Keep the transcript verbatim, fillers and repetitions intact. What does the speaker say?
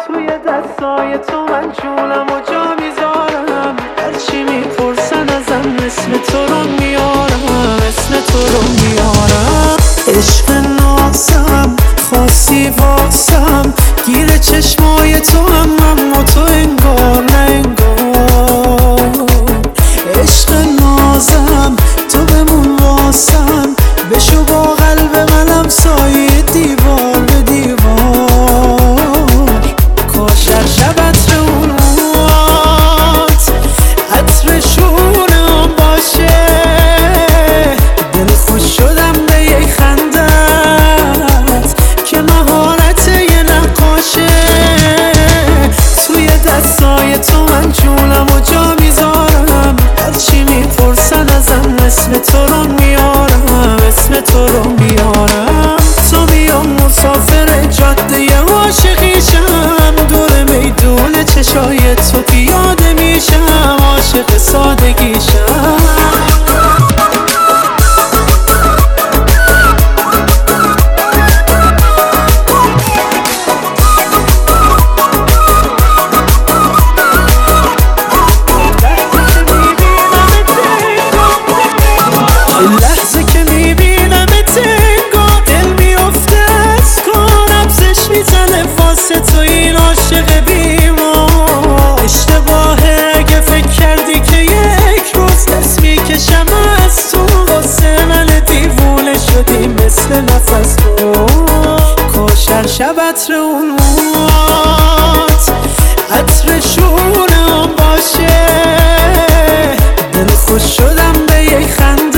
توی دستای تو من جونم و جا میذارم، هرچی میپرسن ازم اسم تو رو میارم، اسم تو رو میارم. عشق نازم خاصی واسم، گیر چشمای تو هم اما تو انگار نه انگار. عشق نازم تو بمون واسم، بشو با قلب منم سایه دیوار به دیوار. کاش هر شب عطر اون موهات عطرشونم باشه، دل خوش شدم به یک خندت که مهارت یه نقاشه. توی دستای تو من جونم و جا میذارم، هرچی میپرسن ازم اسم تو رو میارم، اسم تو رو میارم. تو میام مسافر جاده عاشقیشم، دور میدون چشای تو پیاده میشم، عاشق سادگیشم. لحظه که میبینمت انگار دل میفته از کار، نبضش میزنه واسه تو این عاشق بیمار. اشتباهه اگه فکر کردی که یک روز دست میکشم از تو، واسه من دیوونه شدی مثل نفس تو. کاش هر شب عطر اون موهات عطرشونم باشه، دل خوش شدم به یک خنده